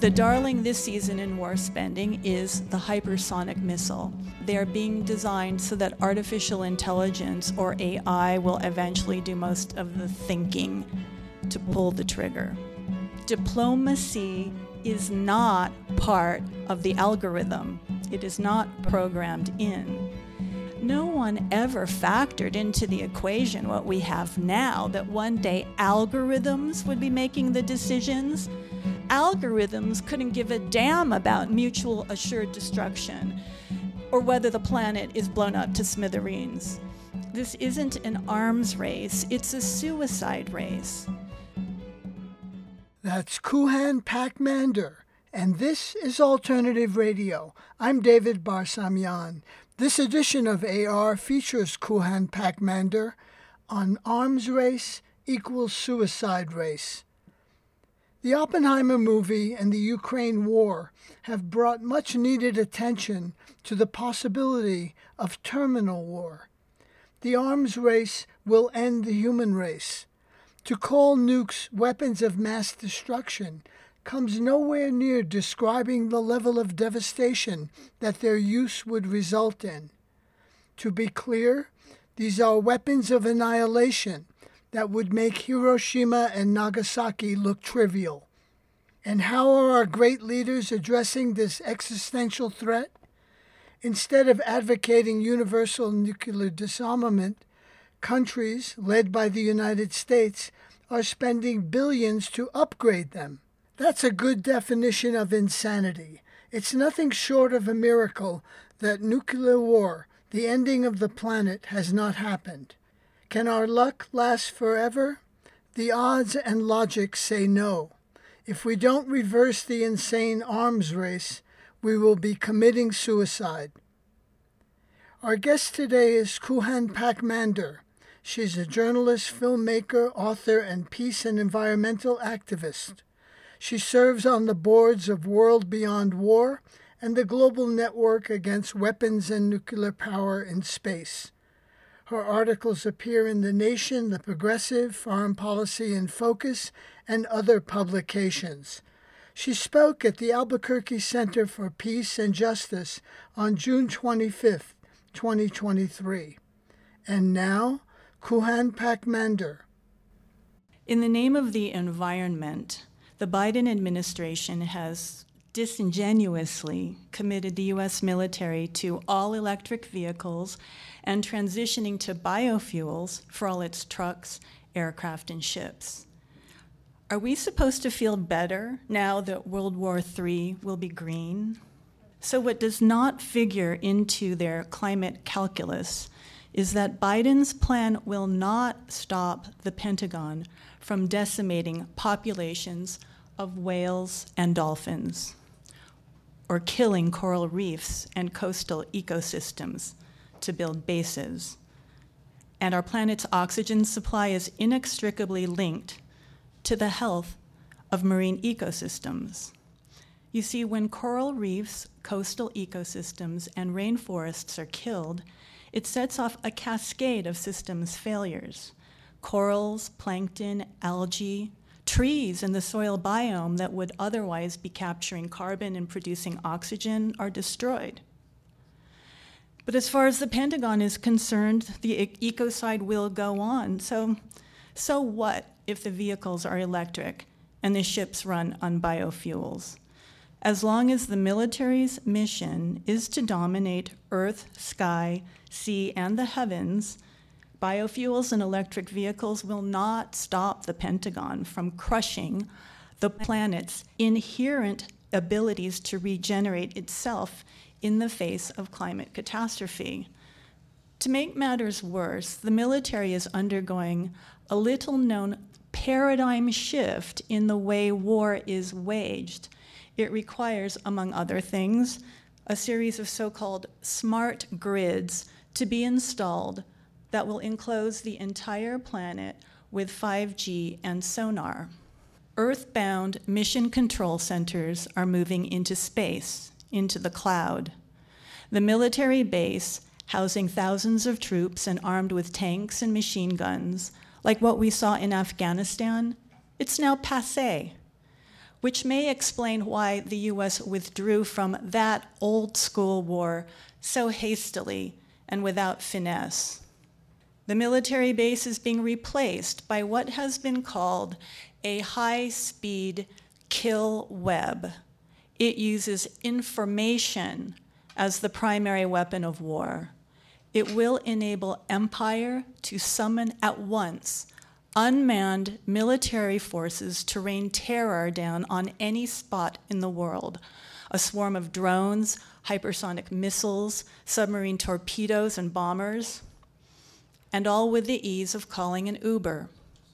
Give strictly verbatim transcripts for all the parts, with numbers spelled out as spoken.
The darling this season in war spending is the hypersonic missile. They are being designed so that artificial intelligence, or A I, will eventually do most of the thinking to pull the trigger. Diplomacy is not part of the algorithm. It is not programmed in. No one ever factored into the equation what we have now, that one day algorithms would be making the decisions. Algorithms couldn't give a damn about mutual assured destruction or whether the planet is blown up to smithereens. This isn't an arms race, it's a suicide race. That's Kuhan Pakmander, and this is Alternative Radio. I'm David Barsamian. This edition of A R features Kuhan Pakmander on Arms Race equals Suicide Race. The Oppenheimer movie and the Ukraine war have brought much needed attention to the possibility of terminal war. The arms race will end the human race. To call nukes weapons of mass destruction comes nowhere near describing the level of devastation that their use would result in. To be clear, these are weapons of annihilation that would make Hiroshima and Nagasaki look trivial. And how are our great leaders addressing this existential threat? Instead of advocating universal nuclear disarmament, countries, led by the United States, are spending billions to upgrade them. That's a good definition of insanity. It's nothing short of a miracle that nuclear war, the ending of the planet, has not happened. Can our luck last forever? The odds and logic say no. If we don't reverse the insane arms race, we will be committing suicide. Our guest today is Kuhan Pakmander. She's a journalist, filmmaker, author, and peace and environmental activist. She serves on the boards of World Beyond War and the Global Network Against Weapons and Nuclear Power in Space. Her articles appear in The Nation, The Progressive, Foreign Policy in Focus, and other publications. She spoke at the Albuquerque Center for Peace and Justice on June twenty-fifth, twenty twenty-three. And now, Kuhan Pakmander. In the name of the environment, the Biden administration has disingenuously committed the U S military to all electric vehicles and transitioning to biofuels for all its trucks, aircraft, and ships. Are we supposed to feel better now that World War Three will be green? So what does not figure into their climate calculus is that Biden's plan will not stop the Pentagon from decimating populations of whales and dolphins, or killing coral reefs and coastal ecosystems to build bases. And our planet's oxygen supply is inextricably linked to the health of marine ecosystems. You see, when coral reefs, coastal ecosystems, and rainforests are killed, it sets off a cascade of systems failures. Corals, plankton, algae, trees in the soil biome that would otherwise be capturing carbon and producing oxygen are destroyed. But as far as the Pentagon is concerned, the e- ecocide will go on. So, so what if the vehicles are electric and the ships run on biofuels? As long as the military's mission is to dominate earth, sky, sea, and the heavens, biofuels and electric vehicles will not stop the Pentagon from crushing the planet's inherent abilities to regenerate itself in the face of climate catastrophe. To make matters worse, the military is undergoing a little-known paradigm shift in the way war is waged. It requires, among other things, a series of so-called smart grids to be installed that will enclose the entire planet with five G and sonar. Earthbound mission control centers are moving into space, into the cloud. The military base, housing thousands of troops and armed with tanks and machine guns, like what we saw in Afghanistan, it's now passé. which may explain why the U S withdrew from that old-school war so hastily and without finesse. The military base is being replaced by what has been called a high-speed kill web. It uses information as the primary weapon of war. It will enable empire to summon at once unmanned military forces to rain terror down on any spot in the world. A swarm of drones, hypersonic missiles, submarine torpedoes and bombers, and all with the ease of calling an Uber.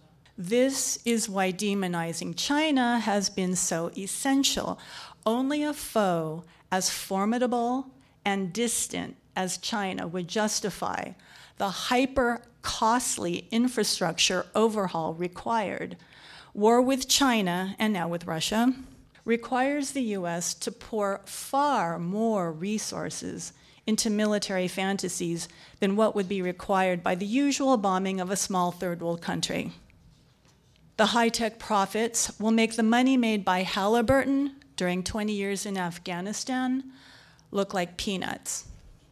This is why demonizing China has been so essential. Only a foe as formidable and distant as China would justify the hyper-costly infrastructure overhaul required. War with China, and now with Russia, requires the U S to pour far more resources into military fantasies than what would be required by the usual bombing of a small third world country. The high-tech profits will make the money made by Halliburton during twenty years in Afghanistan look like peanuts.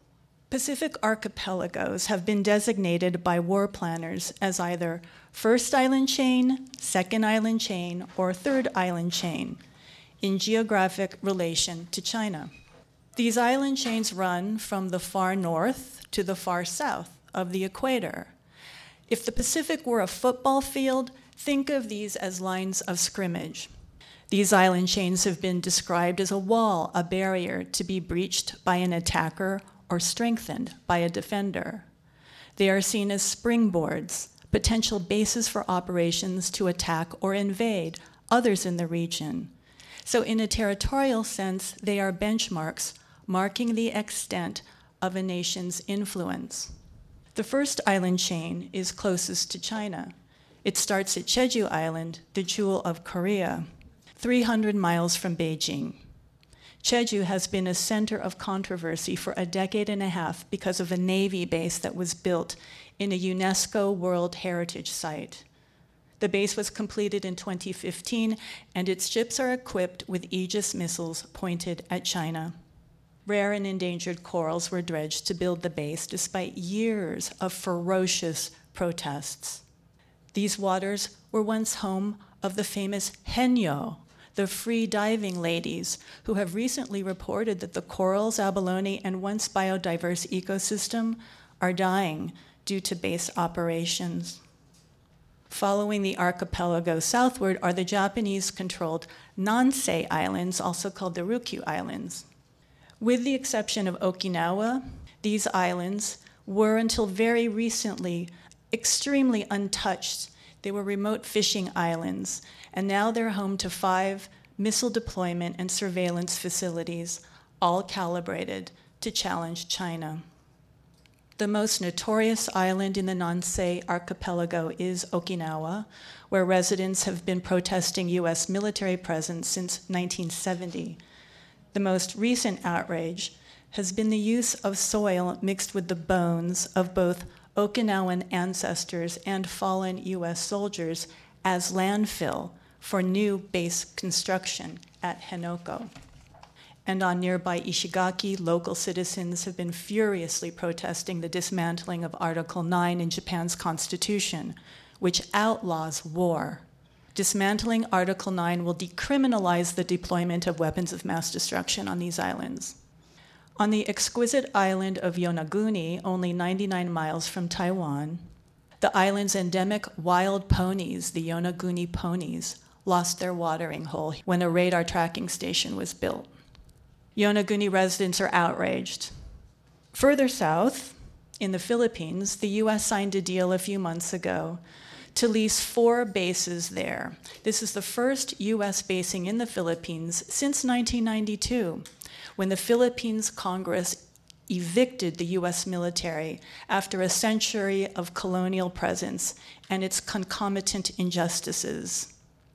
Pacific archipelagos have been designated by war planners as either first island chain, second island chain, or third island chain in geographic relation to China. These island chains run from the far north to the far south of the equator. If the Pacific were a football field, think of these as lines of scrimmage. These island chains have been described as a wall, a barrier to be breached by an attacker or strengthened by a defender. They are seen as springboards, potential bases for operations to attack or invade others in the region. So in a territorial sense, they are benchmarks marking the extent of a nation's influence. The first island chain is closest to China. It starts at Jeju Island, the jewel of Korea, three hundred miles from Beijing. Jeju has been a center of controversy for a decade and a half because of a Navy base that was built in a UNESCO World Heritage Site. The base was completed in twenty fifteen, and its ships are equipped with Aegis missiles pointed at China. Rare and endangered corals were dredged to build the base despite years of ferocious protests. These waters were once home of the famous Henyo, the free diving ladies, who have recently reported that the corals, abalone, and once biodiverse ecosystem are dying due to base operations. Following the archipelago southward are the Japanese-controlled Nansei Islands, also called the Ryukyu Islands. With the exception of Okinawa, these islands were until very recently extremely untouched. They were remote fishing islands, and now they're home to five missile deployment and surveillance facilities, all calibrated to challenge China. The most notorious island in the Nansei archipelago is Okinawa, where residents have been protesting U S military presence since nineteen seventy. The most recent outrage has been the use of soil mixed with the bones of both Okinawan ancestors and fallen U S soldiers as landfill for new base construction at Henoko. And on nearby Ishigaki, local citizens have been furiously protesting the dismantling of Article nine in Japan's constitution, which outlaws war. Dismantling Article nine will decriminalize the deployment of weapons of mass destruction on these islands. On the exquisite island of Yonaguni, only ninety-nine miles from Taiwan, the island's endemic wild ponies, the Yonaguni ponies, lost their watering hole when a radar tracking station was built. Yonaguni residents are outraged. Further south, in the Philippines, the U S signed a deal a few months ago to lease four bases there. This is the first U S basing in the Philippines since nineteen ninety-two, when the Philippines Congress evicted the U S military after a century of colonial presence and its concomitant injustices.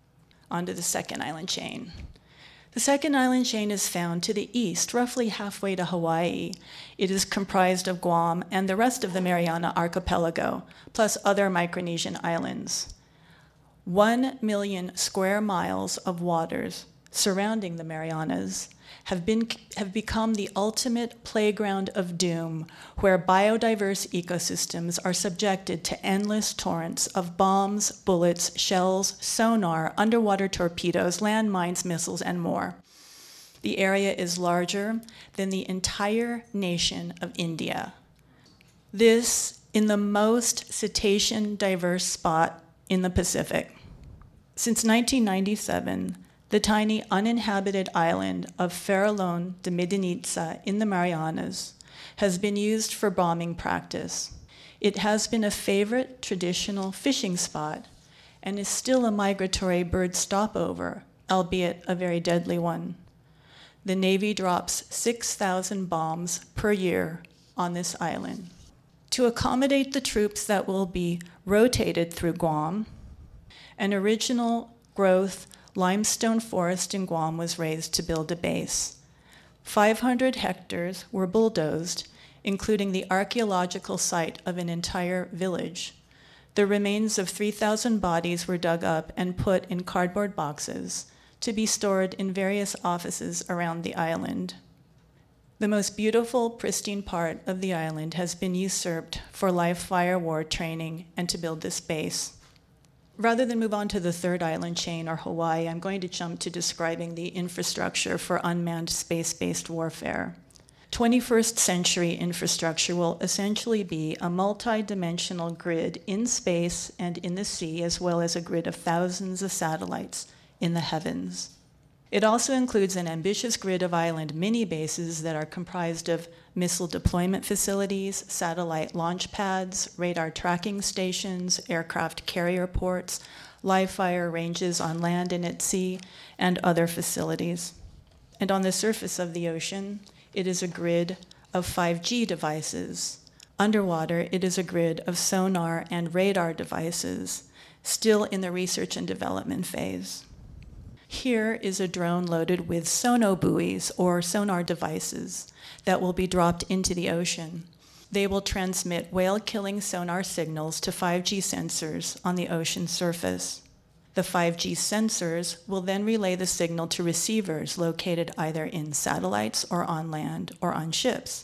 Onto the second island chain. The second island chain is found to the east, roughly halfway to Hawaii. It is comprised of Guam and the rest of the Mariana Archipelago, plus other Micronesian islands. One million square miles of waters surrounding the Marianas have, been, have become the ultimate playground of doom, where biodiverse ecosystems are subjected to endless torrents of bombs, bullets, shells, sonar, underwater torpedoes, landmines, missiles, and more. The area is larger than the entire nation of India. This in the most cetacean diverse spot in the Pacific. Since nineteen ninety-seven, the tiny uninhabited island of Farallon de Medinica in the Marianas has been used for bombing practice. It has been a favorite traditional fishing spot and is still a migratory bird stopover, albeit a very deadly one. The Navy drops six thousand bombs per year on this island. To accommodate the troops that will be rotated through Guam, an original growth limestone forest in Guam was raised to build a base. five hundred hectares were bulldozed, including the archaeological site of an entire village. The remains of three thousand bodies were dug up and put in cardboard boxes to be stored in various offices around the island. The most beautiful, pristine part of the island has been usurped for live fire war training and to build this base. Rather than move on to the third island chain, or Hawaii, I'm going to jump to describing the infrastructure for unmanned space-based warfare. twenty-first century infrastructure will essentially be a multi-dimensional grid in space and in the sea, as well as a grid of thousands of satellites in the heavens. It also includes an ambitious grid of island mini-bases that are comprised of missile deployment facilities, satellite launch pads, radar tracking stations, aircraft carrier ports, live fire ranges on land and at sea, and other facilities. And on the surface of the ocean, it is a grid of five G devices. Underwater, it is a grid of sonar and radar devices, still in the research and development phase. Here is a drone loaded with sonobuoys, or sonar devices, that will be dropped into the ocean. They will transmit whale-killing sonar signals to five G sensors on the ocean surface. The five G sensors will then relay the signal to receivers located either in satellites or on land or on ships.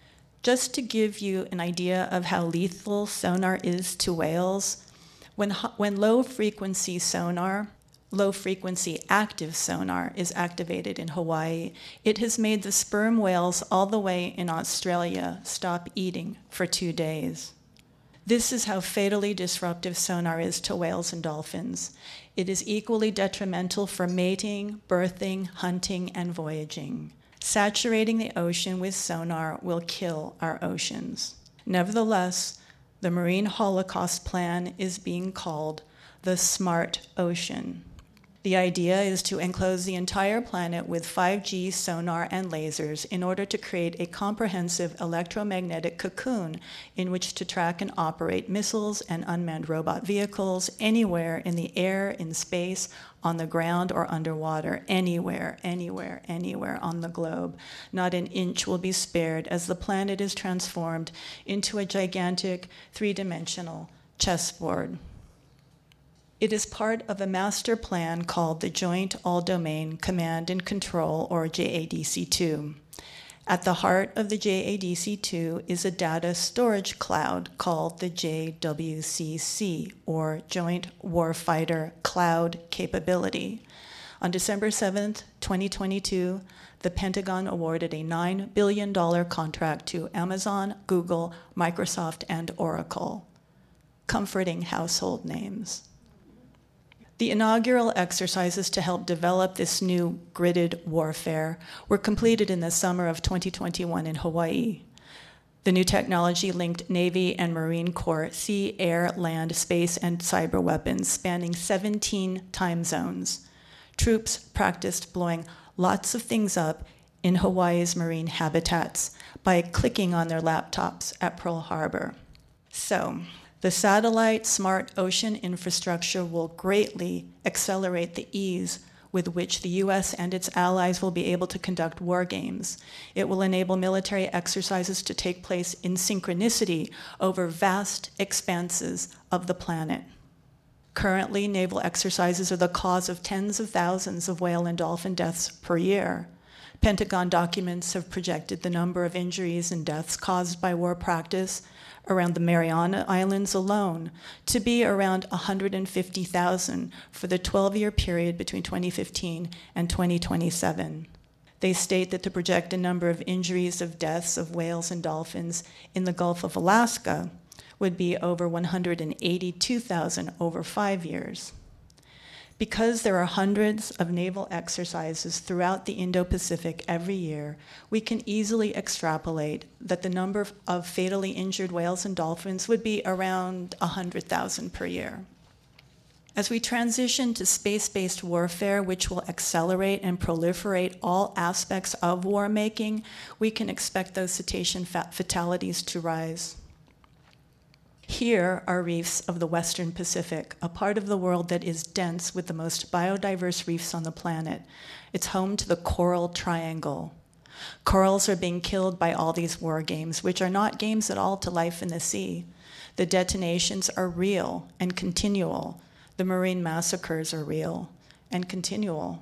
Just to give you an idea of how lethal sonar is to whales, when, when low-frequency sonar low-frequency active sonar is activated in Hawaii, it has made the sperm whales all the way in Australia stop eating for two days. This is how fatally disruptive sonar is to whales and dolphins. It is equally detrimental for mating, birthing, hunting, and voyaging. Saturating the ocean with sonar will kill our oceans. Nevertheless, the Marine Holocaust Plan is being called the Smart Ocean. The idea is to enclose the entire planet with five G sonar and lasers in order to create a comprehensive electromagnetic cocoon in which to track and operate missiles and unmanned robot vehicles anywhere in the air, in space, on the ground, or underwater, anywhere, anywhere, anywhere on the globe. Not an inch will be spared as the planet is transformed into a gigantic three-dimensional chessboard. It is part of a master plan called the Joint All-Domain Command and Control, or J A D C two. At the heart of the J A D C two is a data storage cloud called the J W C C, or Joint Warfighter Cloud Capability. On December seventh, twenty twenty-two, the Pentagon awarded a nine billion dollars contract to Amazon, Google, Microsoft, and Oracle. Comforting household names. The inaugural exercises to help develop this new gridded warfare were completed in the summer of twenty twenty-one in Hawaii. The new technology linked Navy and Marine Corps sea, air, land, space, and cyber weapons spanning seventeen time zones. Troops practiced blowing lots of things up in Hawaii's marine habitats by clicking on their laptops at Pearl Harbor. So, the satellite smart ocean infrastructure will greatly accelerate the ease with which the U S and its allies will be able to conduct war games. It will enable military exercises to take place in synchronicity over vast expanses of the planet. Currently, naval exercises are the cause of tens of thousands of whale and dolphin deaths per year. Pentagon documents have projected the number of injuries and deaths caused by war practice around the Mariana Islands alone to be around one hundred fifty thousand for the twelve-year period between twenty fifteen and twenty twenty-seven. They state that the projected number of injuries of deaths of whales and dolphins in the Gulf of Alaska would be over one hundred eighty-two thousand over five years. Because there are hundreds of naval exercises throughout the Indo-Pacific every year, we can easily extrapolate that the number of fatally injured whales and dolphins would be around one hundred thousand per year. As we transition to space-based warfare, which will accelerate and proliferate all aspects of war making, we can expect those cetacean fatalities to rise. Here are reefs of the Western Pacific, a part of the world that is dense with the most biodiverse reefs on the planet. It's home to the Coral Triangle. Corals are being killed by all these war games, which are not games at all to life in the sea. The detonations are real and continual. The marine massacres are real and continual.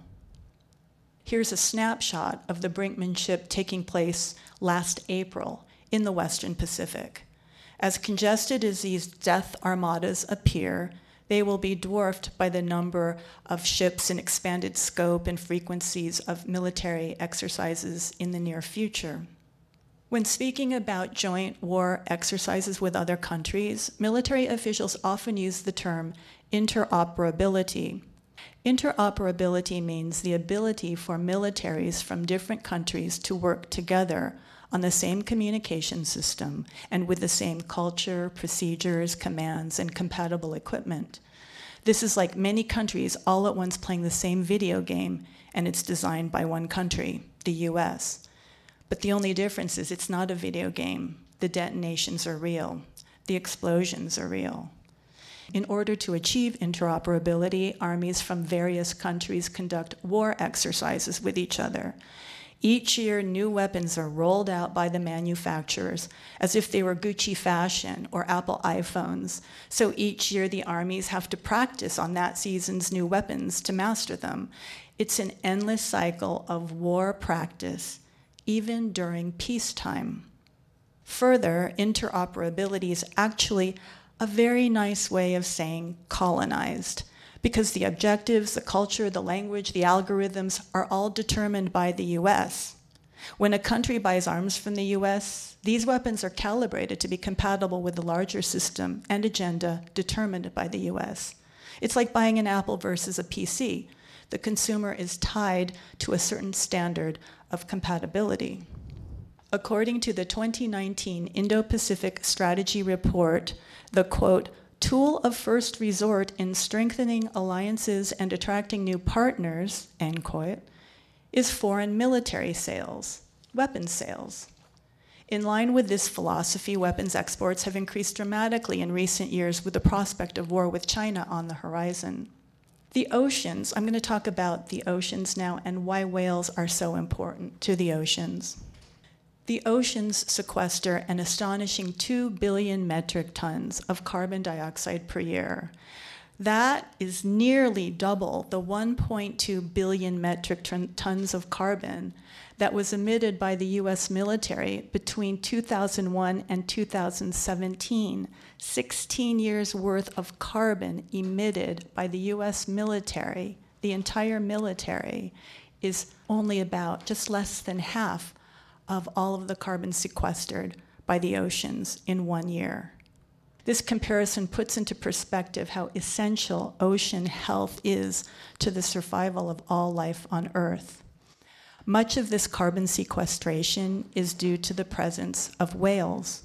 Here's a snapshot of the brinkmanship taking place last April in the Western Pacific. As congested as these death armadas appear, they will be dwarfed by the number of ships and expanded scope and frequencies of military exercises in the near future. When speaking about joint war exercises with other countries, military officials often use the term interoperability. Interoperability means the ability for militaries from different countries to work together on the same communication system and with the same culture, procedures, commands, and compatible equipment. This is like many countries all at once playing the same video game, and it's designed by one country, the U S. But the only difference is it's not a video game. The detonations are real. The explosions are real. In order to achieve interoperability, armies from various countries conduct war exercises with each other. Each year, new weapons are rolled out by the manufacturers as if they were Gucci fashion or Apple iPhones. So each year, the armies have to practice on that season's new weapons to master them. It's an endless cycle of war practice, even during peacetime. Further, interoperability is actually a very nice way of saying colonized, because the objectives, the culture, the language, the algorithms are all determined by the U S. When a country buys arms from the U S, these weapons are calibrated to be compatible with the larger system and agenda determined by the U S. It's like buying an Apple versus a P C. The consumer is tied to a certain standard of compatibility. According to the twenty nineteen Indo-Pacific Strategy Report, the quote, tool of first resort in strengthening alliances and attracting new partners, end quote, is foreign military sales, weapons sales. In line with this philosophy, weapons exports have increased dramatically in recent years with the prospect of war with China on the horizon. The oceans, I'm going to talk about the oceans now and why whales are so important to the oceans. The oceans sequester an astonishing two billion metric tons of carbon dioxide per year. That is nearly double the one point two billion metric ton- tons of carbon that was emitted by the U S military between two thousand one and two thousand seventeen. sixteen years worth of carbon emitted by the U S military, the entire military, is only about just less than half of all of the carbon sequestered by the oceans in one year. This comparison puts into perspective how essential ocean health is to the survival of all life on Earth. Much of this carbon sequestration is due to the presence of whales.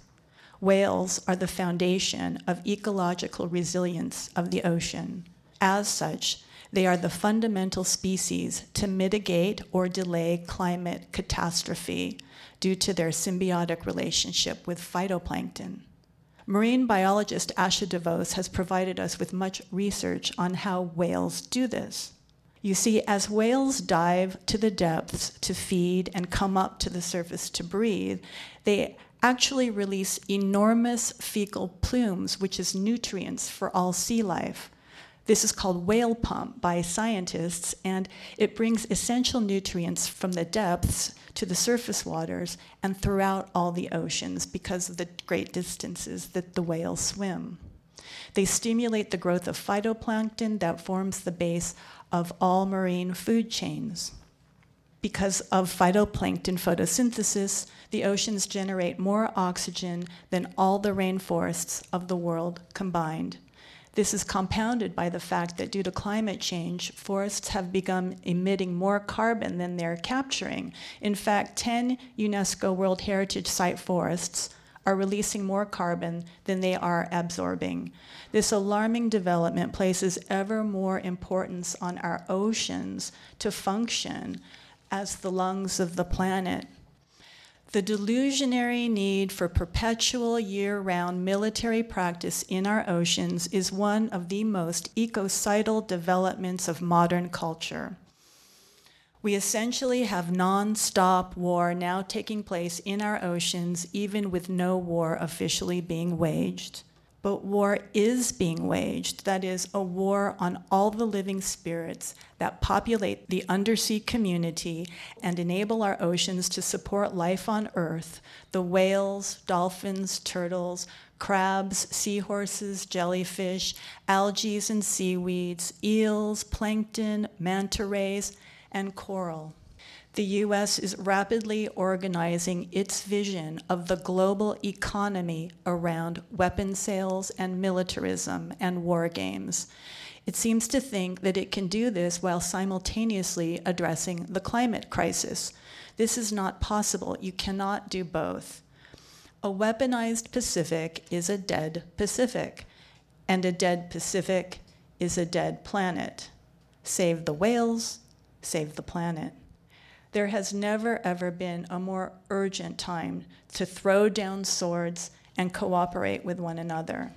Whales are the foundation of ecological resilience of the ocean. As such, they are the fundamental species to mitigate or delay climate catastrophe due to their symbiotic relationship with phytoplankton. Marine biologist Asha DeVos has provided us with much research on how whales do this. You see, as whales dive to the depths to feed and come up to the surface to breathe, they actually release enormous fecal plumes, which is nutrients for all sea life. This is called whale pump by scientists, and it brings essential nutrients from the depths to the surface waters and throughout all the oceans because of the great distances that the whales swim. They stimulate the growth of phytoplankton that forms the base of all marine food chains. Because of phytoplankton photosynthesis, the oceans generate more oxygen than all the rainforests of the world combined. This is compounded by the fact that due to climate change, forests have begun emitting more carbon than they're capturing. In fact, ten UNESCO World Heritage Site forests are releasing more carbon than they are absorbing. This alarming development places ever more importance on our oceans to function as the lungs of the planet. The delusionary need for perpetual year-round military practice in our oceans is one of the most ecocidal developments of modern culture. We essentially have non-stop war now taking place in our oceans, even with no war officially being waged. But war is being waged, that is, a war on all the living spirits that populate the undersea community and enable our oceans to support life on Earth, the whales, dolphins, turtles, crabs, seahorses, jellyfish, algae and seaweeds, eels, plankton, manta rays, and coral. The U S is rapidly organizing its vision of the global economy around weapon sales and militarism and war games. It seems to think that it can do this while simultaneously addressing the climate crisis. This is not possible. You cannot do both. A weaponized Pacific is a dead Pacific, and a dead Pacific is a dead planet. Save the whales, save the planet. There has never, ever been a more urgent time to throw down swords and cooperate with one another.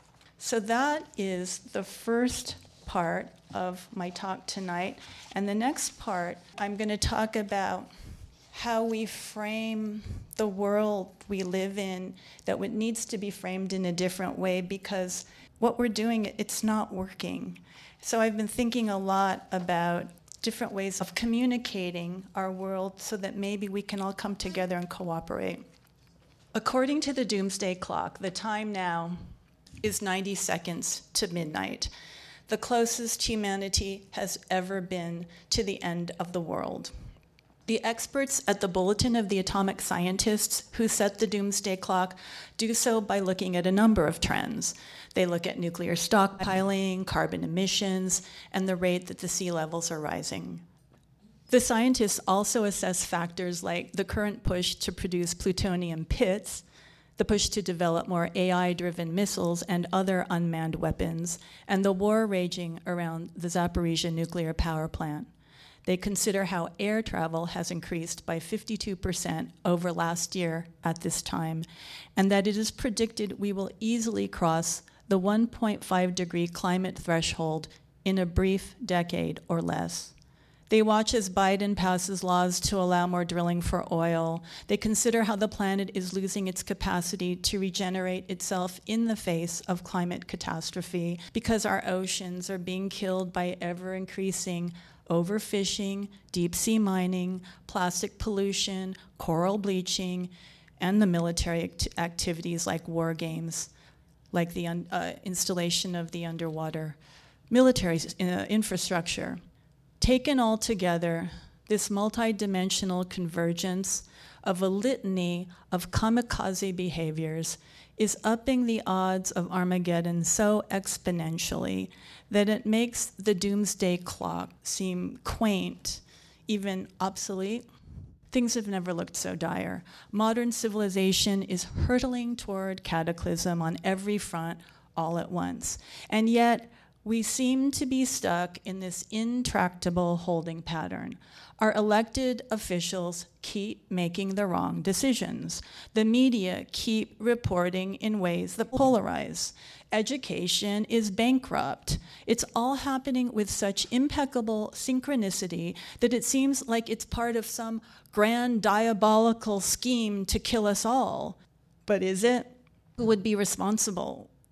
So that is the first part of my talk tonight. And the next part, I'm going to talk about how we frame the world we live in, that it needs to be framed in a different way because what we're doing, it's not working. So I've been thinking a lot about different ways of communicating our world so that maybe we can all come together and cooperate. According to the Doomsday Clock, the time now is ninety seconds to midnight, the closest humanity has ever been to the end of the world. The experts at the Bulletin of the Atomic Scientists who set the Doomsday Clock do so by looking at a number of trends. They look at nuclear stockpiling, carbon emissions, and the rate that the sea levels are rising. The scientists also assess factors like the current push to produce plutonium pits, the push to develop more A I-driven missiles and other unmanned weapons, and the war raging around the Zaporizhzhia nuclear power plant. They consider how air travel has increased by fifty-two percent over last year at this time, and that it is predicted we will easily cross the one point five degree climate threshold in a brief decade or less. They watch as Biden passes laws to allow more drilling for oil. They consider how the planet is losing its capacity to regenerate itself in the face of climate catastrophe because our oceans are being killed by ever-increasing overfishing, deep-sea mining, plastic pollution, coral bleaching, and the military act- activities like war games, like the un- uh, installation of the underwater military uh, infrastructure. Taken all together, this multidimensional convergence of a litany of kamikaze behaviors is upping the odds of Armageddon so exponentially that it makes the Doomsday Clock seem quaint, even obsolete. Things have never looked so dire. Modern civilization is hurtling toward cataclysm on every front all at once. And yet, we seem to be stuck in this intractable holding pattern. Our elected officials keep making the wrong decisions. The media keep reporting in ways that polarize. Education is bankrupt. It's all happening with such impeccable synchronicity that it seems like it's part of some grand diabolical scheme to kill us all. But is it? Who would be responsible?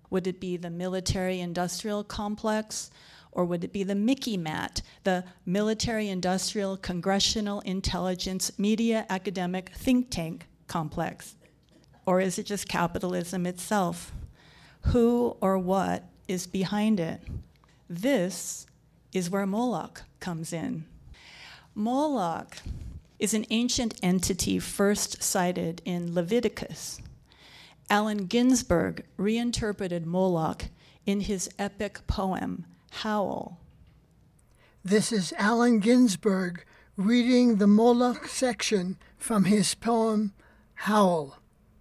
Would it be the military-industrial complex? Or would it be the Mickey Mat, the military-industrial congressional intelligence media academic think tank complex? Or is it just capitalism itself? Who or what is behind it? This is where Moloch comes in. Moloch is an ancient entity first cited in Leviticus. Allen Ginsberg reinterpreted Moloch in his epic poem, Howl. This is Allen Ginsberg reading the Moloch section from his poem, Howl.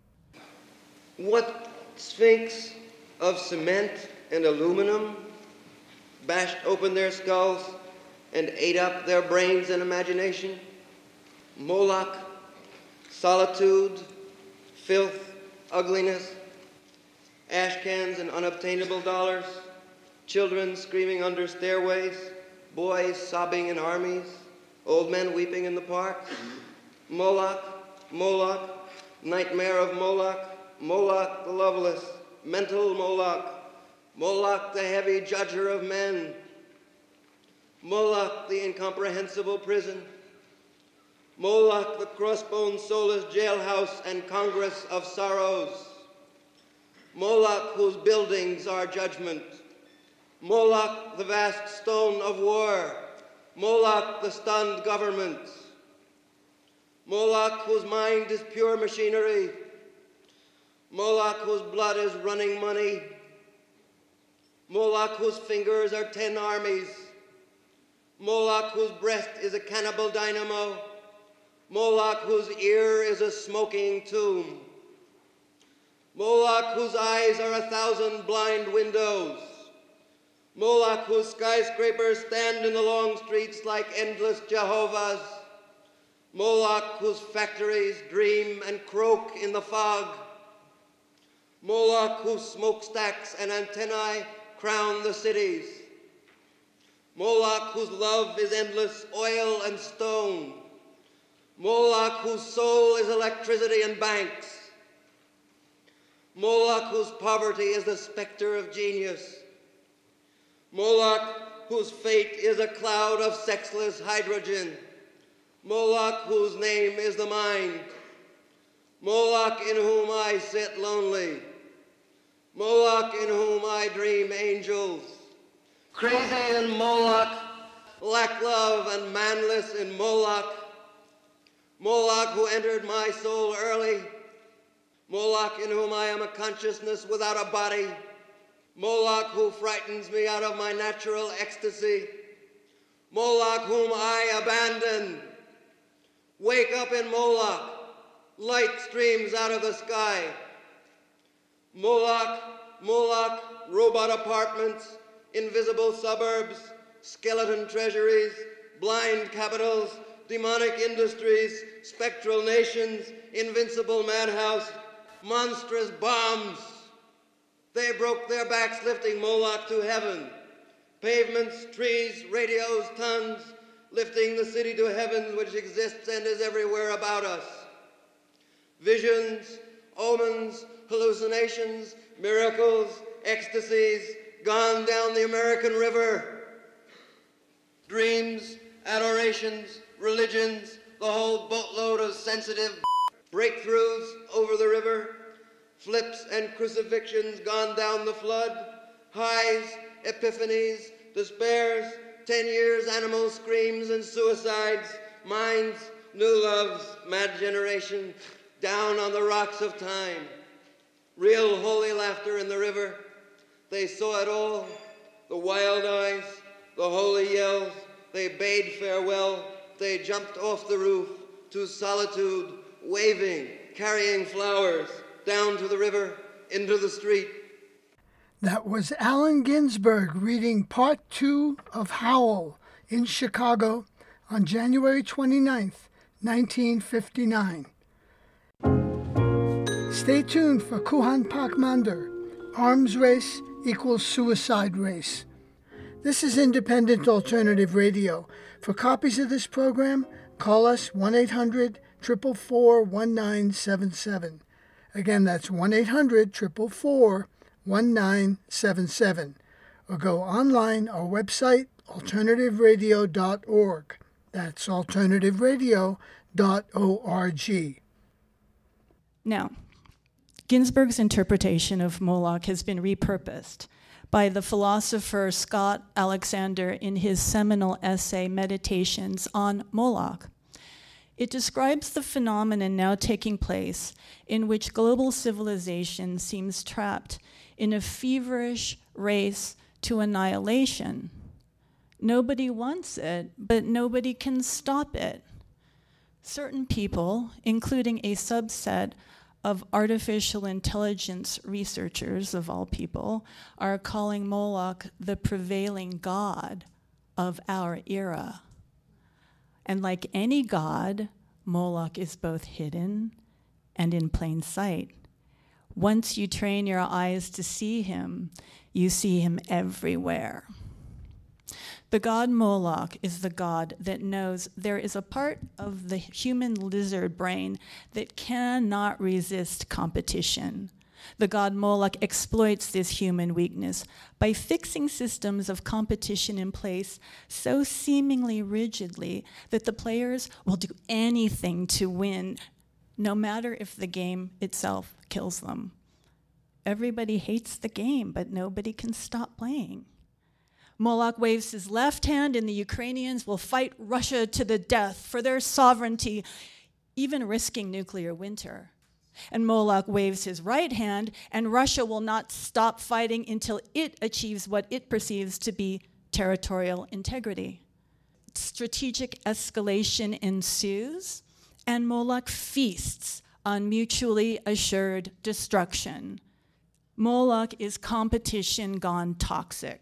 What sphinx of cement and aluminum bashed open their skulls and ate up their brains and imagination? Moloch, solitude, filth, ugliness, ash cans and unobtainable dollars, children screaming under stairways, boys sobbing in armies, old men weeping in the parks. Moloch, Moloch, nightmare of Moloch, Moloch the loveless, mental Moloch, Moloch the heavy judger of men, Moloch the incomprehensible prison, Moloch the crossbone soulless jailhouse and congress of sorrows, Moloch whose buildings are judgment, Moloch the vast stone of war, Moloch the stunned government, Moloch whose mind is pure machinery, Moloch whose blood is running money, Moloch whose fingers are ten armies, Moloch whose breast is a cannibal dynamo, Moloch whose ear is a smoking tomb, Moloch whose eyes are a thousand blind windows, Moloch whose skyscrapers stand in the long streets like endless Jehovahs, Moloch whose factories dream and croak in the fog, Moloch whose smokestacks and antennae crown the cities, Moloch whose love is endless oil and stone, Moloch whose soul is electricity and banks, Moloch whose poverty is the specter of genius, Moloch whose fate is a cloud of sexless hydrogen, Moloch whose name is the mind, Moloch in whom I sit lonely, Moloch in whom I dream angels, crazy in Moloch, lack love and manless in Moloch, Moloch who entered my soul early, Moloch in whom I am a consciousness without a body, Moloch who frightens me out of my natural ecstasy, Moloch whom I abandon. Wake up in Moloch, light streams out of the sky. Moloch, Moloch, robot apartments, invisible suburbs, skeleton treasuries, blind capitals, demonic industries, spectral nations, invincible madhouse, monstrous bombs. They broke their backs lifting Moloch to heaven. Pavements, trees, radios, tons, lifting the city to heaven which exists and is everywhere about us. Visions, omens, hallucinations, miracles, ecstasies, gone down the American River. Dreams, adorations, religions, the whole boatload of sensitive breakthroughs over the river. Flips and crucifixions gone down the flood. Highs, epiphanies, despairs, ten years, animal screams and suicides, minds, new loves, mad generation, down on the rocks of time. Real holy laughter in the river. They saw it all, the wild eyes, the holy yells. They bade farewell. They jumped off the roof to solitude, waving, carrying flowers, down to the river, into the street. That was Allen Ginsberg reading part two of Howl in Chicago on January twenty-ninth, nineteen fifty-nine. Stay tuned for Kuhan Pakmander, Arms Race Equals Suicide Race. This is Independent Alternative Radio. For copies of this program, call us one eight hundred, four four four, one nine seven seven. Again, that's one eight hundred, four four four, one nine seven seven, or go online our website, alternative radio dot org. That's alternative radio dot org. Now, Ginsberg's interpretation of Moloch has been repurposed by the philosopher Scott Alexander in his seminal essay, Meditations on Moloch. It describes the phenomenon now taking place in which global civilization seems trapped in a feverish race to annihilation. Nobody wants it, but nobody can stop it. Certain people, including a subset of artificial intelligence researchers of all people, are calling Moloch the prevailing god of our era. And like any god, Moloch is both hidden and in plain sight. Once you train your eyes to see him, you see him everywhere. The god Moloch is the god that knows there is a part of the human lizard brain that cannot resist competition. The god Moloch exploits this human weakness by fixing systems of competition in place so seemingly rigidly that the players will do anything to win, no matter if the game itself kills them. Everybody hates the game, but nobody can stop playing. Moloch waves his left hand, and the Ukrainians will fight Russia to the death for their sovereignty, even risking nuclear winter. And Moloch waves his right hand, and Russia will not stop fighting until it achieves what it perceives to be territorial integrity. Strategic escalation ensues, and Moloch feasts on mutually assured destruction. Moloch is competition gone toxic.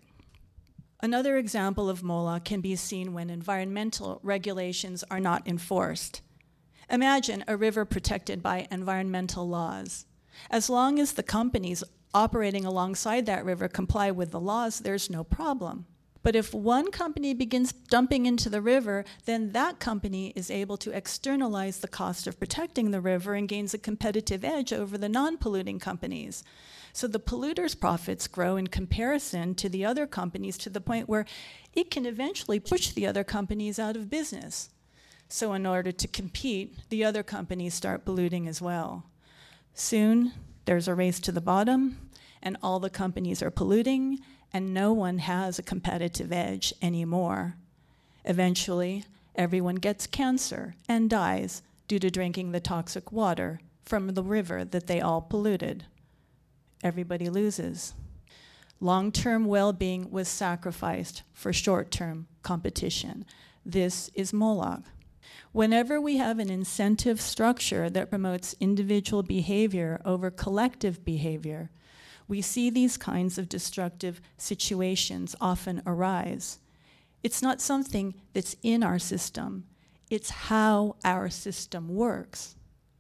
Another example of Moloch can be seen when environmental regulations are not enforced. Imagine a river protected by environmental laws. As long as the companies operating alongside that river comply with the laws, there's no problem. But if one company begins dumping into the river, then that company is able to externalize the cost of protecting the river and gains a competitive edge over the non-polluting companies. So the polluter's profits grow in comparison to the other companies to the point where it can eventually push the other companies out of business. So in order to compete, the other companies start polluting as well. Soon, there's a race to the bottom, and all the companies are polluting, and no one has a competitive edge anymore. Eventually, everyone gets cancer and dies due to drinking the toxic water from the river that they all polluted. Everybody loses. Long-term well-being was sacrificed for short-term competition. This is Moloch. Whenever we have an incentive structure that promotes individual behavior over collective behavior, we see these kinds of destructive situations often arise. It's not something that's in our system, it's how our system works.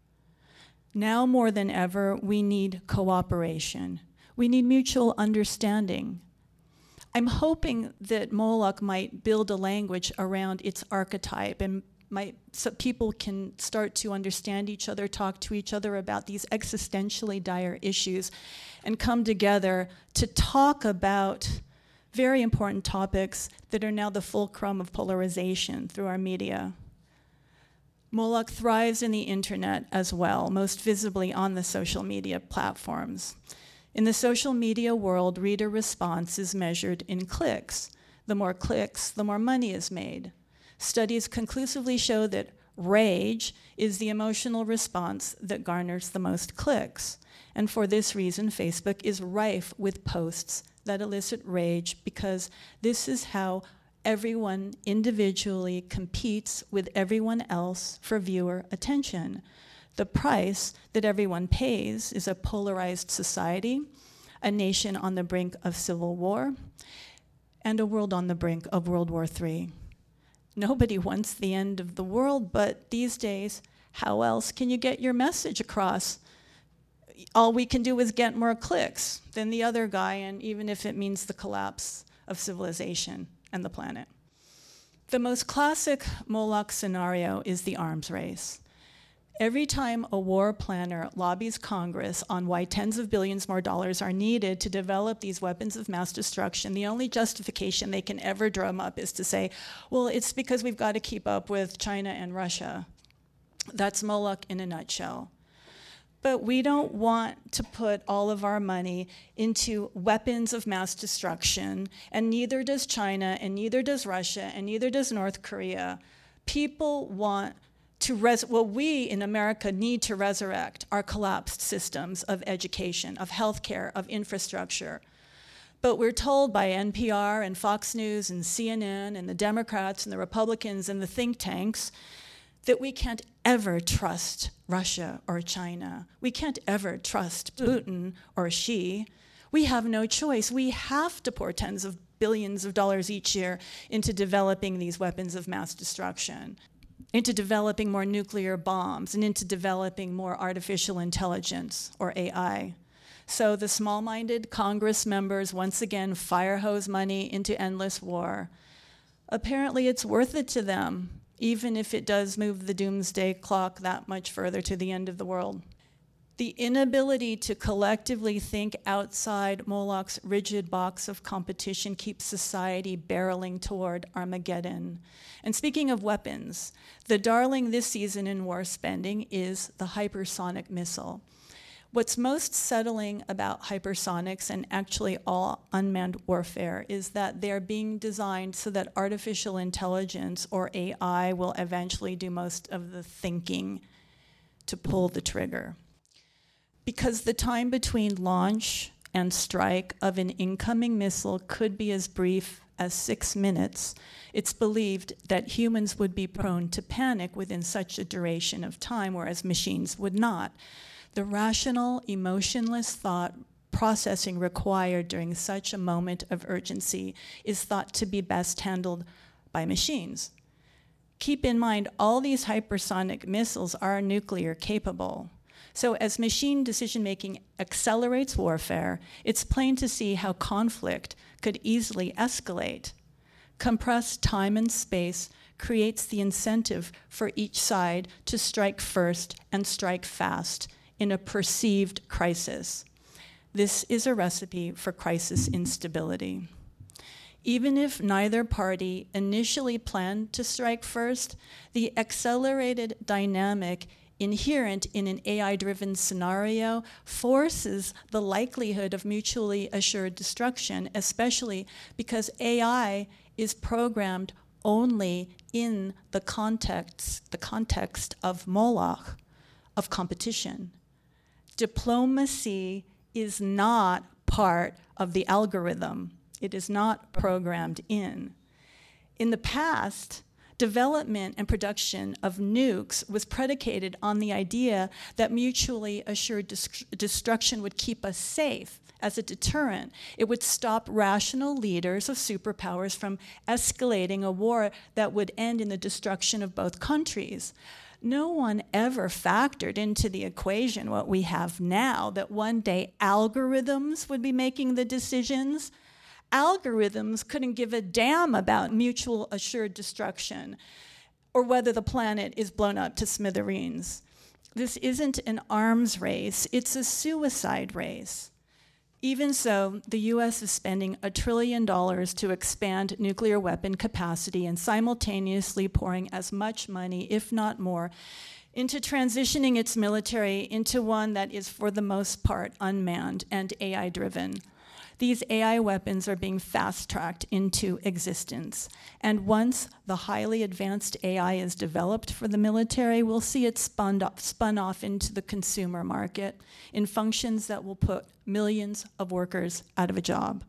Now more than ever, we need cooperation. We need mutual understanding. I'm hoping that Moloch might build a language around its archetype, and might, so people can start to understand each other, talk to each other about these existentially dire issues, and come together to talk about very important topics that are now the fulcrum of polarization through our media. Moloch thrives in the internet as well, most visibly on the social media platforms. In the social media world, reader response is measured in clicks. The more clicks, the more money is made. Studies conclusively show that rage is the emotional response that garners the most clicks. And for this reason, Facebook is rife with posts that elicit rage, because this is how everyone individually competes with everyone else for viewer attention. The price that everyone pays is a polarized society, a nation on the brink of civil war, and a world on the brink of World War Three. Nobody wants the end of the world, but these days, how else can you get your message across? All we can do is get more clicks than the other guy, and even if it means the collapse of civilization and the planet. The most classic Moloch scenario is the arms race. Every time a war planner lobbies Congress on why tens of billions more dollars are needed to develop these weapons of mass destruction, the only justification they can ever drum up is to say, well, it's because we've got to keep up with China and Russia. That's Moloch in a nutshell. But we don't want to put all of our money into weapons of mass destruction, and neither does China, and neither does Russia, and neither does North Korea. People want to res- well, we in America need to resurrect our collapsed systems of education, of healthcare, of infrastructure. But we're told by N P R and Fox News and C N N and the Democrats and the Republicans and the think tanks that we can't ever trust Russia or China. We can't ever trust Putin or Xi. We have no choice. We have to pour tens of billions of dollars each year into developing these weapons of mass destruction, into developing more nuclear bombs, and into developing more artificial intelligence, or A I. So the small-minded Congress members once again fire hose money into endless war. Apparently it's worth it to them, even if it does move the doomsday clock that much further to the end of the world. The inability to collectively think outside Moloch's rigid box of competition keeps society barreling toward Armageddon. And speaking of weapons, the darling this season in war spending is the hypersonic missile. What's most settling about hypersonics and actually all unmanned warfare is that they're being designed so that artificial intelligence, or A I, will eventually do most of the thinking to pull the trigger. Because the time between launch and strike of an incoming missile could be as brief as six minutes, it's believed that humans would be prone to panic within such a duration of time, whereas machines would not. The rational, emotionless thought processing required during such a moment of urgency is thought to be best handled by machines. Keep in mind, all these hypersonic missiles are nuclear capable. So as machine decision-making accelerates warfare, it's plain to see how conflict could easily escalate. Compressed time and space creates the incentive for each side to strike first and strike fast in a perceived crisis. This is a recipe for crisis instability. Even if neither party initially planned to strike first, the accelerated dynamic inherent in an A I-driven scenario forces the likelihood of mutually assured destruction, especially because A I is programmed only in the context, the context of Moloch, of competition. Diplomacy is not part of the algorithm. It is not programmed in. In the past, development and production of nukes was predicated on the idea that mutually assured dis- destruction would keep us safe as a deterrent. It would stop rational leaders of superpowers from escalating a war that would end in the destruction of both countries. No one ever factored into the equation what we have now, that one day algorithms would be making the decisions. Algorithms couldn't give a damn about mutual assured destruction or whether the planet is blown up to smithereens. This isn't an arms race, it's a suicide race. Even so, the U S is spending a trillion dollars to expand nuclear weapon capacity and simultaneously pouring as much money, if not more, into transitioning its military into one that is for the most part unmanned and A I-driven. These A I weapons are being fast-tracked into existence. And once the highly advanced A I is developed for the military, we'll see it spun off, spun off into the consumer market in functions that will put millions of workers out of a job.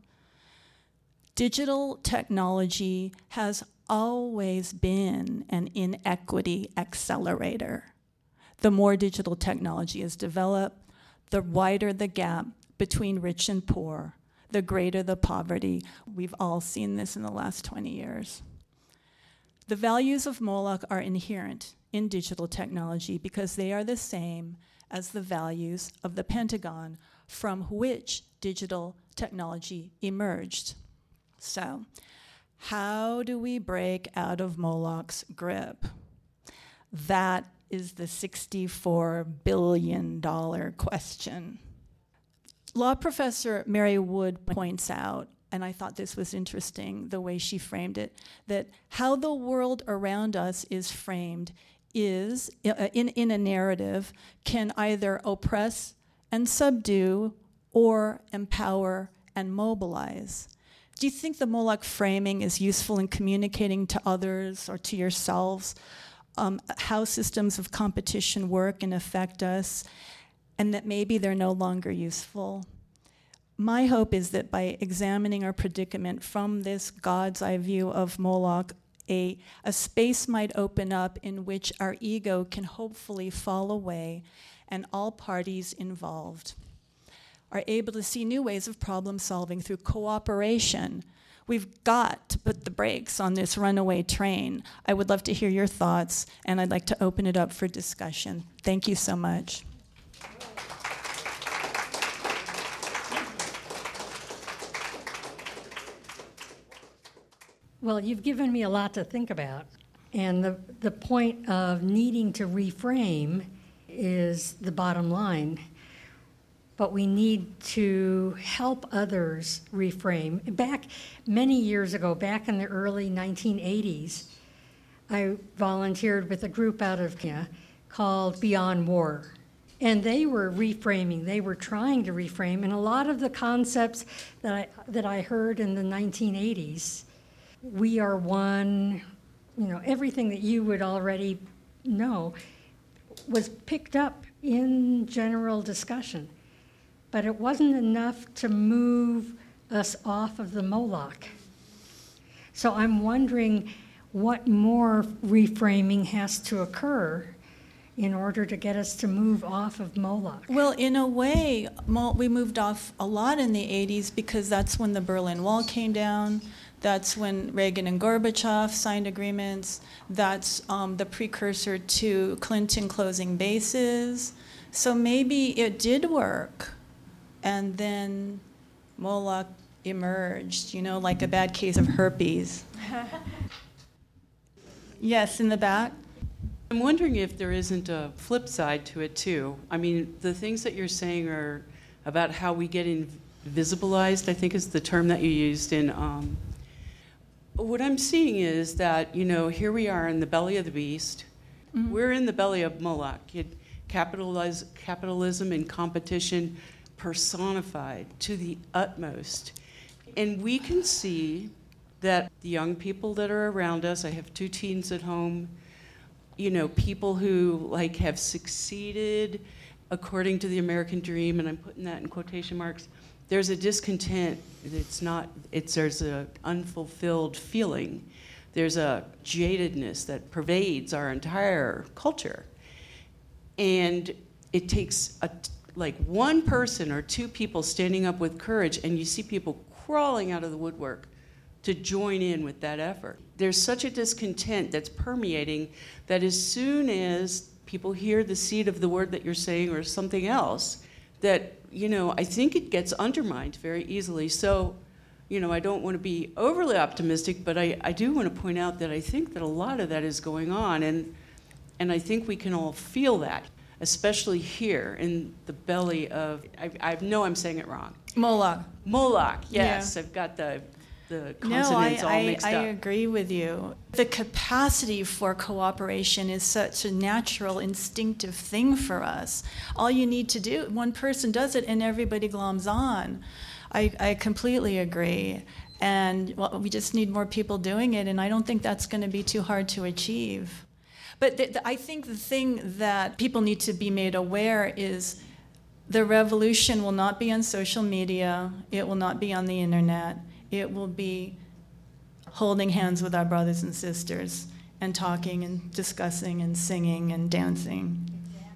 Digital technology has always been an inequity accelerator. The more digital technology is developed, the wider the gap between rich and poor, the greater the poverty. We've all seen this in the last twenty years. The values of Moloch are inherent in digital technology because they are the same as the values of the Pentagon, from which digital technology emerged. So, how do we break out of Moloch's grip? That is the sixty-four billion dollars question. Law professor Mary Wood points out, and I thought this was interesting, the way she framed it, that how the world around us is framed is, uh, in, in a narrative, can either oppress and subdue or empower and mobilize. Do you think the Moloch framing is useful in communicating to others or to yourselves um, how systems of competition work and affect us, and that maybe they're no longer useful? My hope is that by examining our predicament from this God's eye view of Moloch, a, a space might open up in which our ego can hopefully fall away and all parties involved are able to see new ways of problem solving through cooperation. We've got to put the brakes on this runaway train. I would love to hear your thoughts, and I'd like to open it up for discussion. Thank you so much. Well, you've given me a lot to think about. And the, the point of needing to reframe is the bottom line. But we need to help others reframe. Back many years ago, back in the early nineteen eighties, I volunteered with a group out of Kenya called Beyond War. And they were reframing, they were trying to reframe, and a lot of the concepts that I, that I heard in the nineteen eighties, we are one, you know, everything that you would already know was picked up in general discussion. But it wasn't enough to move us off of the Moloch. So I'm wondering what more reframing has to occur in order to get us to move off of Moloch. Well, in a way, we moved off a lot in the eighties because that's when the Berlin Wall came down. That's when Reagan and Gorbachev signed agreements. That's um, the precursor to Clinton closing bases. So maybe it did work. And then Moloch emerged, you know, like a bad case of herpes. Yes, in the back. I'm wondering if there isn't a flip side to it, too. I mean, the things that you're saying are about how we get invisibilized, I think is the term that you used in... Um, what I'm seeing is that, you know, here we are in the belly of the beast. Mm-hmm. We're in the belly of Moloch. It, capitalize, capitalism and competition personified to the utmost. And we can see that the young people that are around us, I have two teens at home, you know, people who like have succeeded according to the American dream, and I'm putting that in quotation marks. There's a discontent. It's not, it's, there's an unfulfilled feeling. There's a jadedness that pervades our entire culture. And it takes a, like one person or two people standing up with courage, and you see people crawling out of the woodwork to join in with that effort. There's such a discontent that's permeating that as soon as people hear the seed of the word that you're saying or something else, that, you know, I think it gets undermined very easily. So, you know, I don't want to be overly optimistic, but I, I do want to point out that I think that a lot of that is going on, and and I think we can all feel that, especially here in the belly of, I, I know I'm saying it wrong. Moloch. Moloch, yes. Yeah. I've got the the No, consonants I, all I, mixed I up. agree with you. The capacity for cooperation is such a natural, instinctive thing for us. All you need to do, one person does it and everybody gloms on. I, I completely agree. And well, we just need more people doing it, and I don't think that's going to be too hard to achieve. But th- th- I think the thing that people need to be made aware is the revolution will not be on social media. It will not be on the internet. It will be holding hands with our brothers and sisters and talking and discussing and singing and dancing.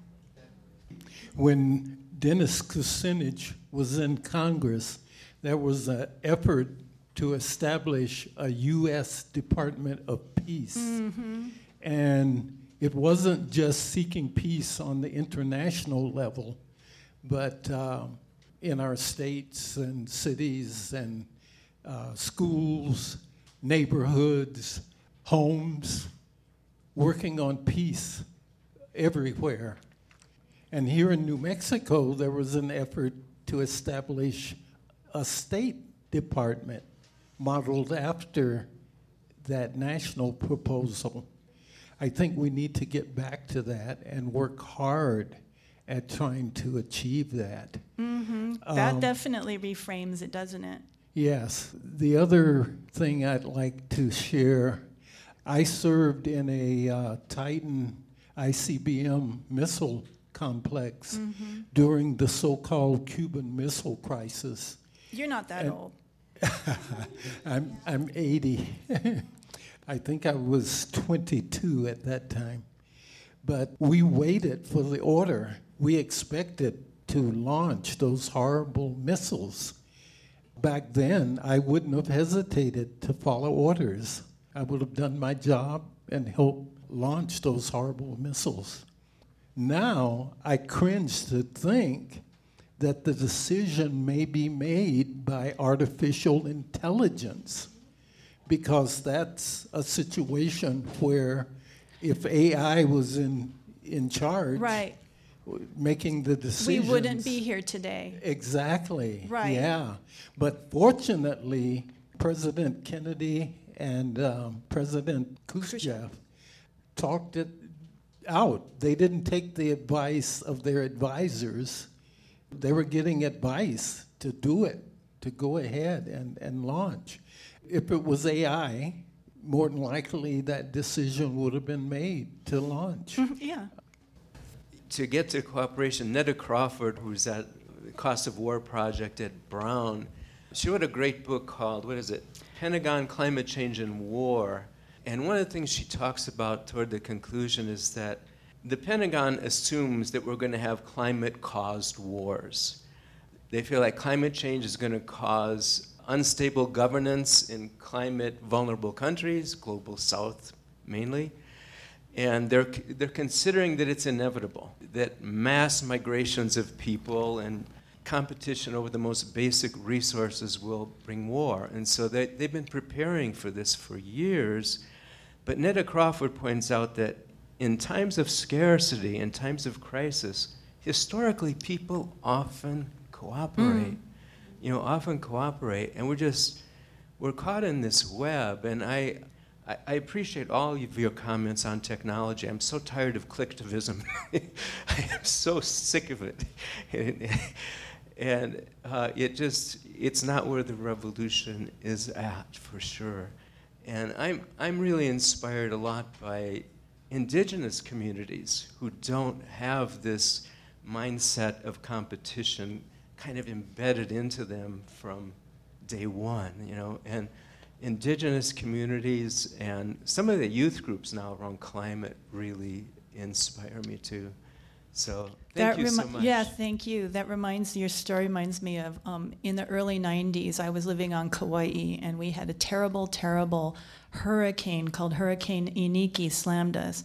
When Dennis Kucinich was in Congress, there was an effort to establish a U S Department of Peace. Mm-hmm. And it wasn't just seeking peace on the international level, but um, in our states and cities and uh, schools, neighborhoods, homes, working on peace everywhere. And here in New Mexico, there was an effort to establish a state department modeled after that national proposal. I think we need to get back to that and work hard at trying to achieve that. Mm-hmm. That Um, definitely reframes it, doesn't it? Yes. The other thing I'd like to share, I served in a uh, Titan I C B M missile complex Mm-hmm. during the so-called Cuban Missile Crisis. You're not that And- old. I'm, I'm eighty. I think I was twenty-two at that time. But we waited for the order. We expected to launch those horrible missiles. Back then, I wouldn't have hesitated to follow orders. I would have done my job and helped launch those horrible missiles. Now, I cringe to think that the decision may be made by artificial intelligence, because that's a situation where if A I was in, in charge, Right. w- making the We decisions. wouldn't be here today. Exactly. Right. Yeah. But fortunately, President Kennedy and um, President Khrushchev talked it out. They didn't take the advice of their advisors. They were getting advice to do it, to go ahead and, and launch. If it was A I, more than likely that decision would have been made to launch. Yeah. To get to cooperation, Netta Crawford, who's at the Cost of War Project at Brown, she wrote a great book called, what is it, Pentagon Climate Change and War. And one of the things she talks about toward the conclusion is that the Pentagon assumes that we're going to have climate-caused wars. They feel like climate change is going to cause unstable governance in climate-vulnerable countries, global south mainly, and they're, they're considering that it's inevitable, that mass migrations of people and competition over the most basic resources will bring war. And so they, they've been preparing for this for years. But Netta Crawford points out that in times of scarcity, in times of crisis, historically people often cooperate. You know, often cooperate, and we're just, we're caught in this web. And I, I, I appreciate all of your comments on technology. I'm so tired of clicktivism. I am so sick of it. And, and uh, it just, it's not where the revolution is at, for sure. And I'm, I'm really inspired a lot by indigenous communities who don't have this mindset of competition kind of embedded into them from day one, you know. And indigenous communities and some of the youth groups now around climate really inspire me too. So thank That you so remi- much. Yeah, thank you. That reminds your story reminds me of um, in the early nineties. I was living on Kauai, and we had a terrible, terrible hurricane called Hurricane Iniki slammed us.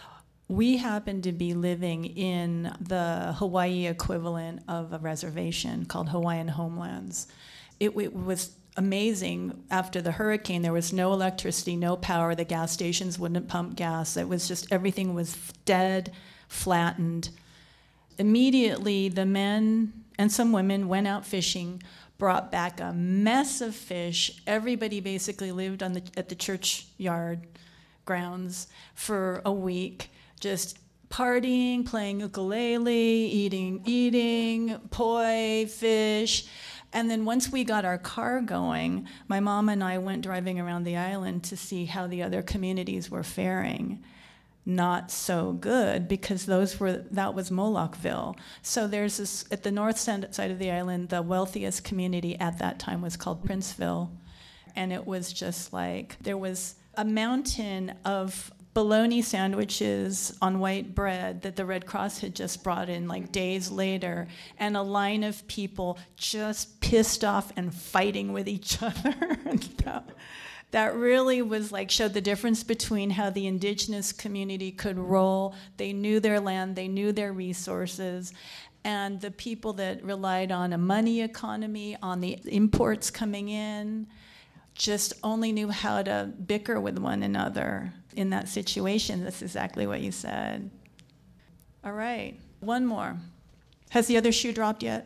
We happened to be living in the Hawaii equivalent of a reservation called Hawaiian Homelands. It, it was amazing. After the hurricane, there was no electricity, no power. The gas stations wouldn't pump gas. It was just, everything was dead, flattened. Immediately, the men and some women went out fishing, brought back a mess of fish. Everybody basically lived on the, at the churchyard grounds for a week, just partying, playing ukulele, eating, eating, poi, fish. And then once we got our car going, my mom and I went driving around the island to see how the other communities were faring. Not so good, because those were that was Molochville. So there's this at the north side of the island. The wealthiest community at that time was called Princeville, and it was just like there was a mountain of bologna sandwiches on white bread that the Red Cross had just brought in like days later, and a line of people just pissed off and fighting with each other. that, that really was like showed the difference between how the indigenous community could roll. They knew their land, they knew their resources, and the people that relied on a money economy, on the imports coming in, just only knew how to bicker with one another in that situation. That's exactly what you said. All right, one more. Has the other shoe dropped yet?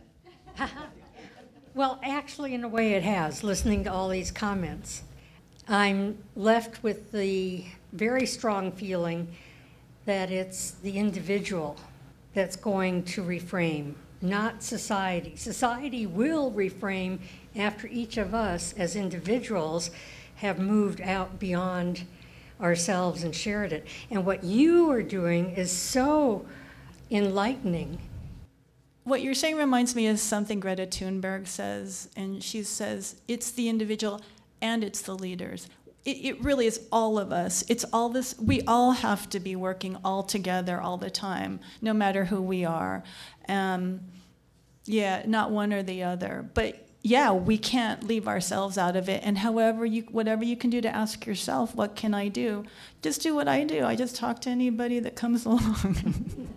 Well, actually, in a way it has, listening to all these comments. I'm left with the very strong feeling that it's the individual that's going to reframe, not society. Society will reframe after each of us as individuals have moved out beyond ourselves and shared it. And what you are doing is so enlightening. What you're saying reminds me of something Greta Thunberg says, and she says, it's the individual and it's the leaders. It, it really is all of us. It's all this, we all have to be working all together all the time, no matter who we are. Um, yeah, not one or the other. But yeah, we can't leave ourselves out of it. And however you, whatever you can do to ask yourself, what can I do? Just do what I do. I just talk to anybody that comes along.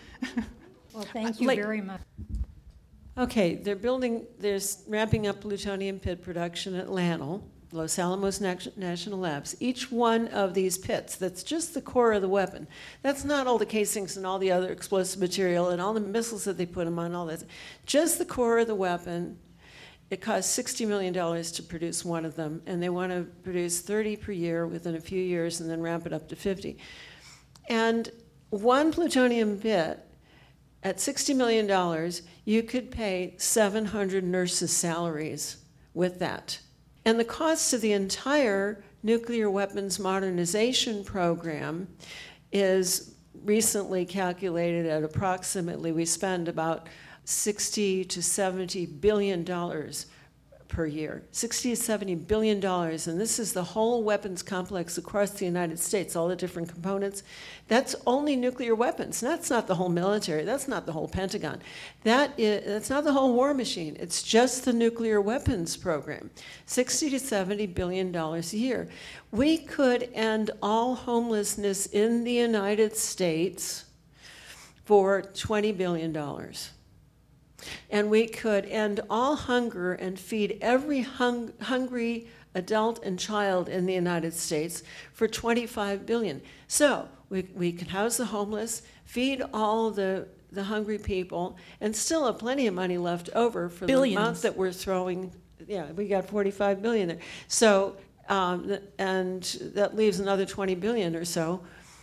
Well, thank you Like- very much. Okay, they're building, they're s- ramping up plutonium pit production at LANL, Los Alamos Nat- National Labs. Each one of these pits, that's just the core of the weapon. That's not all the casings and all the other explosive material and all the missiles that they put them on, all that. Just the core of the weapon. It costs sixty million dollars to produce one of them, and they want to produce thirty per year within a few years and then ramp it up to fifty. And one plutonium pit, at sixty million dollars, you could pay seven hundred nurses' salaries with that. And the cost of the entire nuclear weapons modernization program is recently calculated at approximately, we spend about sixty to seventy billion dollars per year. sixty to seventy billion dollars, and this is the whole weapons complex across the United States, all the different components. That's only nuclear weapons. That's not the whole military. That's not the whole Pentagon. That is, that's not the whole war machine. It's just the nuclear weapons program. sixty to seventy billion dollars a year. We could end all homelessness in the United States for twenty billion dollars. And we could end all hunger and feed every hung, hungry adult and child in the United States for twenty-five billion dollars. So we, we can house the homeless, feed all the, the hungry people, and still have plenty of money left over for Billions. the amount that we're throwing. Yeah, we got forty-five billion dollars there. So, um, and that leaves another twenty billion dollars or so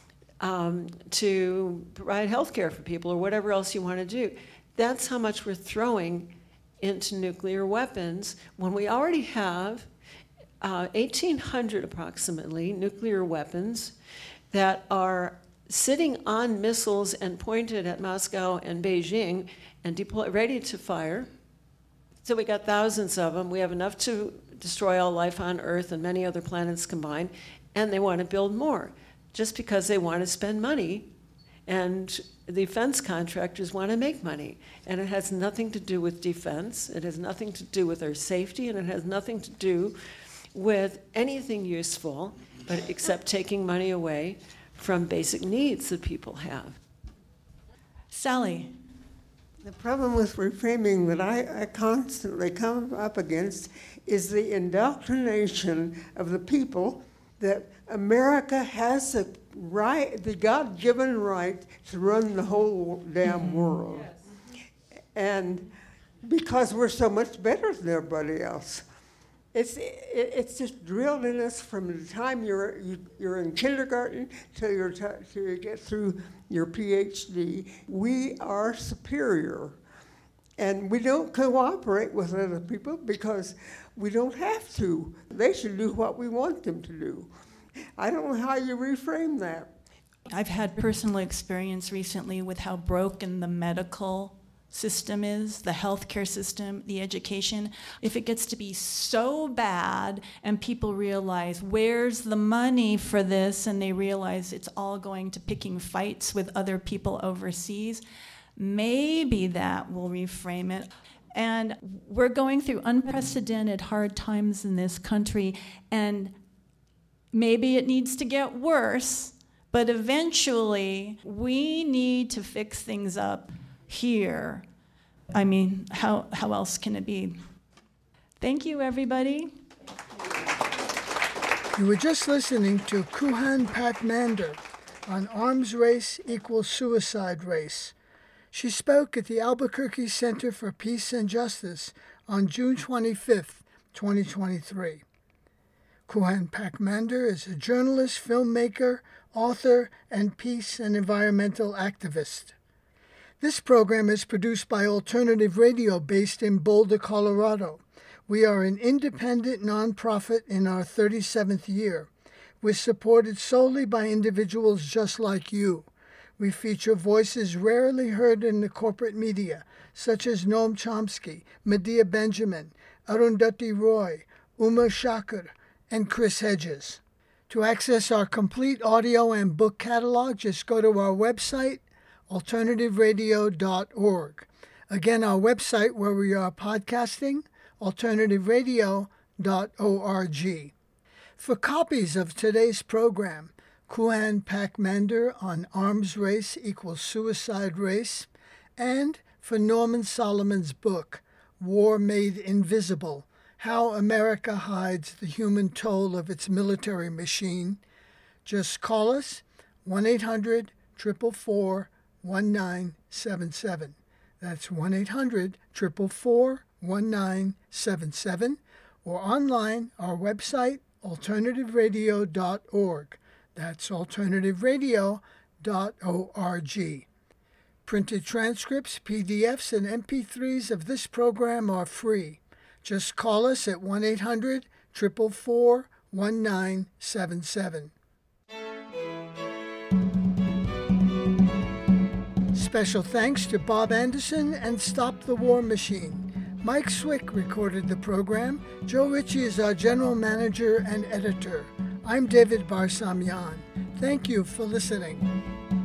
um, to provide health care for people or whatever else you want to do. That's how much we're throwing into nuclear weapons when we already have uh, eighteen hundred approximately nuclear weapons that are sitting on missiles and pointed at Moscow and Beijing and deploy, ready to fire. So we got thousands of them. We have enough to destroy all life on Earth and many other planets combined, and they want to build more just because they want to spend money. And the defense contractors want to make money. And it has nothing to do with defense. It has nothing to do with our safety, and it has nothing to do with anything useful, but except taking money away from basic needs that people have. Sally. The problem with reframing that I, I constantly come up against is the indoctrination of the people that America has the right, the God-given right to run the whole damn world. Yes. And because we're so much better than everybody else. It's, it, it's just drilled in us from the time you're, you, you're in kindergarten till, you're t- till you get through your P H D. We are superior. And we don't cooperate with other people because we don't have to. They should do what we want them to do. I don't know how you reframe that. I've had personal experience recently with how broken the medical system is, the healthcare system, the education. If it gets to be so bad and people realize where's the money for this, and they realize it's all going to picking fights with other people overseas, maybe that will reframe it. And we're going through unprecedented hard times in this country, and maybe it needs to get worse, but eventually we need to fix things up here. I mean, how, how else can it be? Thank you, everybody. You were just listening to Kuhan Patmander, on Arms Race Equals Suicide Race. She spoke at the Albuquerque Center for Peace and Justice on June twenty-fifth, twenty twenty-three. Kuhan Pakmander is a journalist, filmmaker, author, and peace and environmental activist. This program is produced by Alternative Radio based in Boulder, Colorado. We are an independent nonprofit in our thirty-seventh year. We're supported solely by individuals just like you. We feature voices rarely heard in the corporate media, such as Noam Chomsky, Medea Benjamin, Arundhati Roy, Uma Shakur, and Chris Hedges. To access our complete audio and book catalog, just go to our website, alternative radio dot org. Again, our website where we are podcasting, alternative radio dot org. For copies of today's program, Kuhan Pakmander on Arms Race Equals Suicide Race, and for Norman Solomon's book, War Made Invisible, How America Hides the Human Toll of Its Military Machine, just call us one eight hundred, four four four, one nine seven seven. That's one eight hundred, four four four, one nine seven seven, or online, our website, alternative radio dot org. That's alternative radio dot org. Printed transcripts, P D Fs, and M P threes of this program are free. Just call us at one eight hundred, four four four, one nine seven seven. Special thanks to Bob Anderson and Stop the War Machine. Mike Swick recorded the program. Joe Ritchie is our general manager and editor. I'm David Barsamian. Thank you for listening.